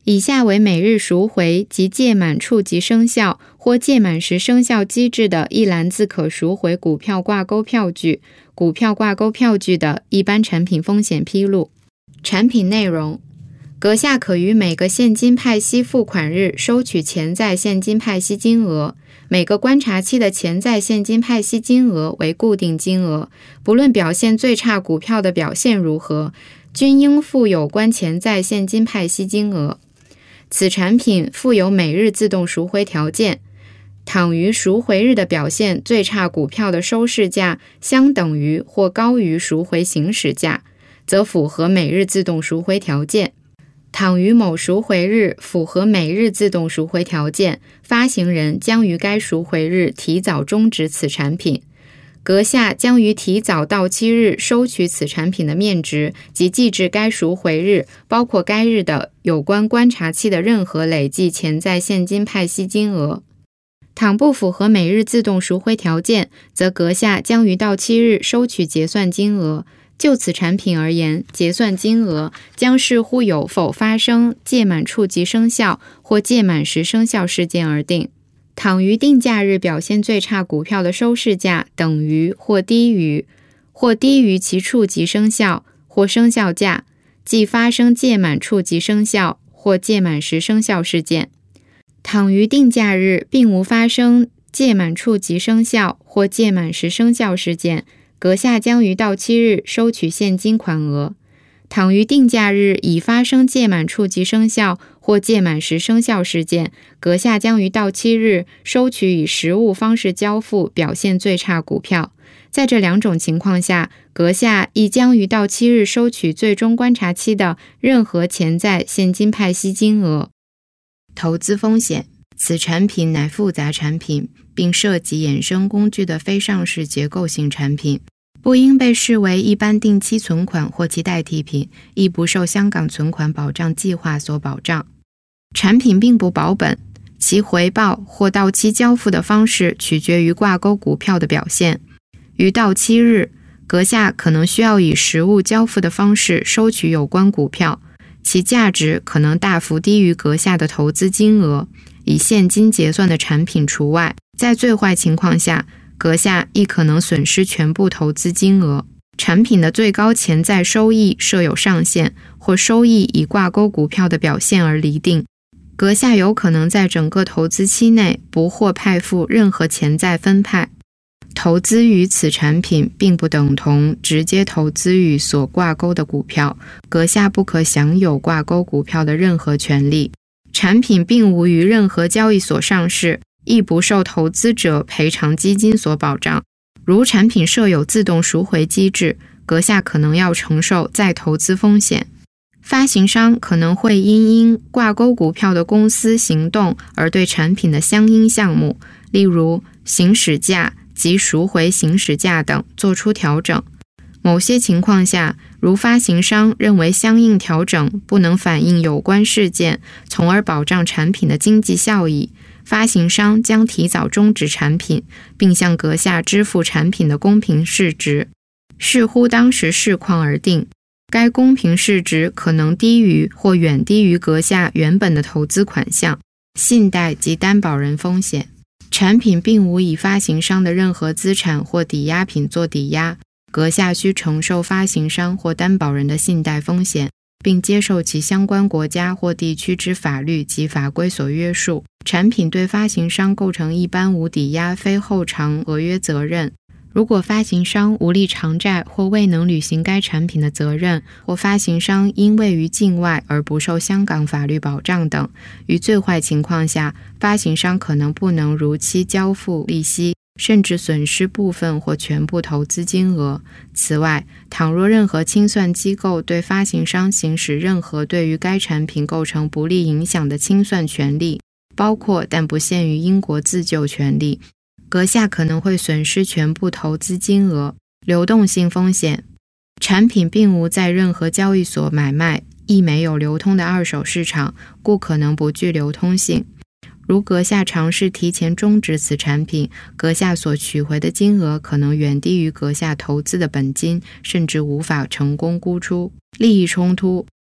以下为每日赎回及届满处即生效或届满时生效机制的一篮子可赎回股票挂钩票据、股票挂钩票据的一般产品风险披露。产品内容：阁下可于每个现金派息付款日收取潜在现金派息金额，每个观察期的潜在现金派息金额为固定金额，不论表现最差股票的表现如何，均应付有关潜在现金派息金额。此产品附有每日自动赎回条件，倘于赎回日的表现最差股票的收市价相等于或高于赎回行使价，则符合每日自动赎回条件。倘于某赎回日符合每日自动赎回条件，发行人将于该赎回日提早终止此产品。阁下将于提早到期日收取此产品的面值及计至该赎回日，包括该日的有关观察期的任何累计潜在现金派息金额。倘不符合每日自动赎回条件，则阁下将于到期日收取结算金额。就此产品而言，结算金额将视乎有否发生届满处即生效或届满时生效事件而定。倘于定价日表现最差股票的收市价等于或低于其处即生效或生效价，即发生届满处即生效或届满时生效事件。倘于定价日并无发生届满处即生效或届满时生效事件，阁下将于到期日收取现金款额。倘于定价日已发生届满处即生效或届满时生效事件，阁下将于到期日收取以实物方式交付表现最差股票。在这两种情况下，阁下亦将于到期日收取最终观察期的任何潜在现金派息金额。投资风险：此产品乃复杂产品，并涉及衍生工具的非上市结构性产品，不应被视为一般定期存款或其代替品，亦不受香港存款保障计划所保障。产品并不保本，其回报或到期交付的方式取决于挂钩股票的表现。于到期日，阁下可能需要以实物交付的方式收取有关股票，其价值可能大幅低于阁下的投资金额，以现金结算的产品除外。在最坏情况下，阁下亦可能损失全部投资金额。产品的最高潜在收益设有上限，或收益以挂钩股票的表现而厘定。阁下有可能在整个投资期内不获派付任何潜在分派。投资于此产品并不等同直接投资于所挂钩的股票，阁下不可享有挂钩股票的任何权利。产品并无于任何交易所上市，亦不受投资者赔偿基金所保障。如产品设有自动赎回机制，阁下可能要承受再投资风险。发行商可能会因挂钩股票的公司行动而对产品的相应项目，例如行使价及赎回行使价等做出调整。某些情况下，如发行商认为相应调整不能反映有关事件，从而保障产品的经济效益，发行商将提早终止产品，并向阁下支付产品的公平市值，视乎当时市况而定。该公平市值可能低于或远低于阁下原本的投资款项。信贷及担保人风险：产品并无以发行商的任何资产或抵押品做抵押，阁下需承受发行商或担保人的信贷风险，并接受其相关国家或地区之法律及法规所约束。产品对发行商构成一般无抵押非后偿合约责任。如果发行商无力偿债或未能履行该产品的责任，或发行商因位于境外而不受香港法律保障等，于最坏情况下，发行商可能不能如期交付利息，甚至损失部分或全部投资金额。此外，倘若任何清算机构对发行商行使任何对于该产品构成不利影响的清算权利，包括但不限于英国自救权利，阁下可能会损失全部投资金额。流动性风险：产品并无在任何交易所买卖，亦没有流通的二手市场，故可能不具流通性。如阁下尝试提前终止此产品，阁下所取回的金额可能远低于阁下投资的本金，甚至无法成功沽出。利益冲突：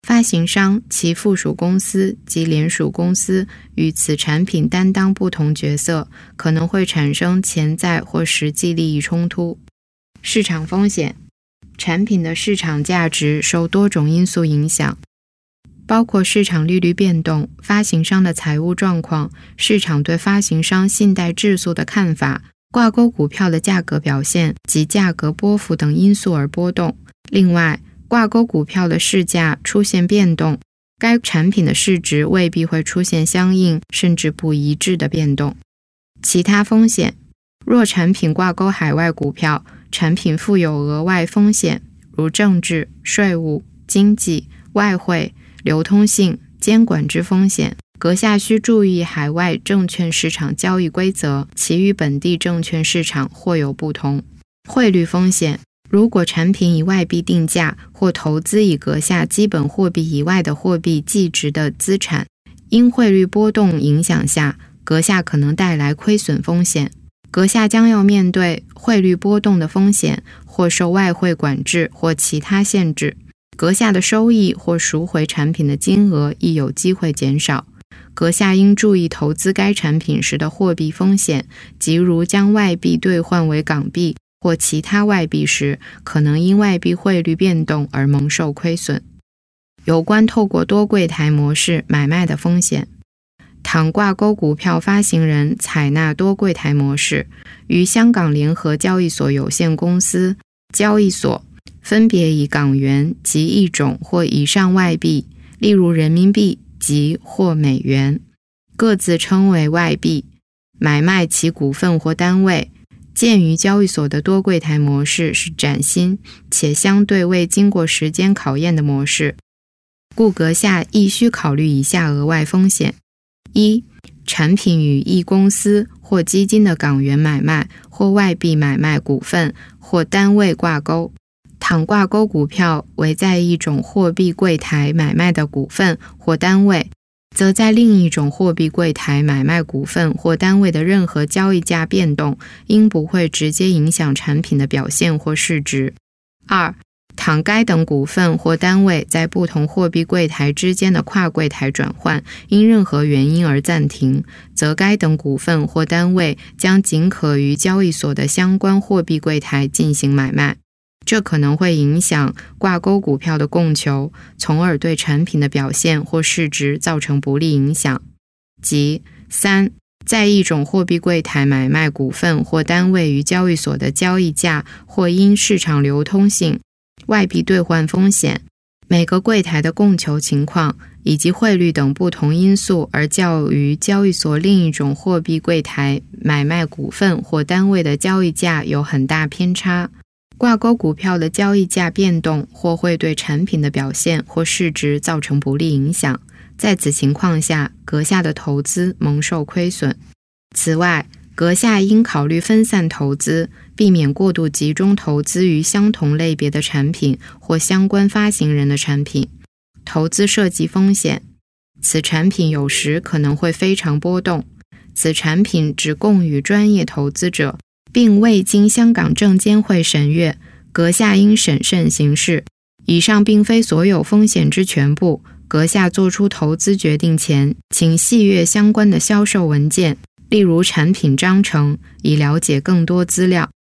发行商、其附属公司及联属公司与此产品担当不同角色，可能会产生潜在或实际利益冲突。市场风险，产品的市场价值受多种因素影响，包括市场利率变动、发行商的财务状况、市场对发行商信贷质素的看法、挂钩股票的价格表现及价格波幅等因素而波动。另外，挂钩股票的市价出现变动，该产品的市值未必会出现相应甚至不一致的变动。其他风险，若产品挂钩海外股票，产品负有额外风险，如政治、税务、经济、外汇、流通性、监管之风险。阁下需注意海外证券市场交易规则，其与本地证券市场或有不同。汇率风险，如果产品以外币定价或投资以阁下基本货币以外的货币计值的资产，因汇率波动影响下，阁下可能带来亏损风险。阁下将要面对汇率波动的风险，或受外汇管制或其他限制。阁下的收益或赎回产品的金额亦有机会减少。阁下应注意投资该产品时的货币风险，即如将外币兑换为港币或其他外币时，可能因外币汇率变动而蒙受亏损。有关透过多柜台模式买卖的风险，倘挂钩股票发行人采纳多柜台模式，于香港联合交易所有限公司交易所分别以港元及一种或以上外币，例如人民币及或美元，各自称为外币，买卖其股份或单位。鉴于交易所的多柜台模式是崭新且相对未经过时间考验的模式，故阁下亦需考虑以下额外风险：一、产品与一公司或基金的港元买卖或外币买卖股份或单位挂钩。倘挂钩股票为在一种货币柜台买卖的股份或单位，则在另一种货币柜台买卖股份或单位的任何交易价变动，应不会直接影响产品的表现或市值。二、倘该等股份或单位在不同货币柜台之间的跨柜台转换因任何原因而暂停，则该等股份或单位将仅可于交易所的相关货币柜台进行买卖。这可能会影响挂钩股票的供求，从而对产品的表现或市值造成不利影响。即三、在一种货币柜台买卖股份或单位于交易所的交易价或因市场流通性、外币兑换风险、每个柜台的供求情况以及汇率等不同因素而较于交易所另一种货币柜台买卖股份或单位的交易价有很大偏差。挂钩股票的交易价变动或会对产品的表现或市值造成不利影响，在此情况下，阁下的投资蒙受亏损。此外，阁下应考虑分散投资，避免过度集中投资于相同类别的产品或相关发行人的产品。投资涉及风险，此产品有时可能会非常波动，此产品只供予专业投资者，并未经香港证监会审阅，阁下应审慎行事。以上并非所有风险之全部，阁下做出投资决定前，请细阅相关的销售文件，例如产品章程，以了解更多资料。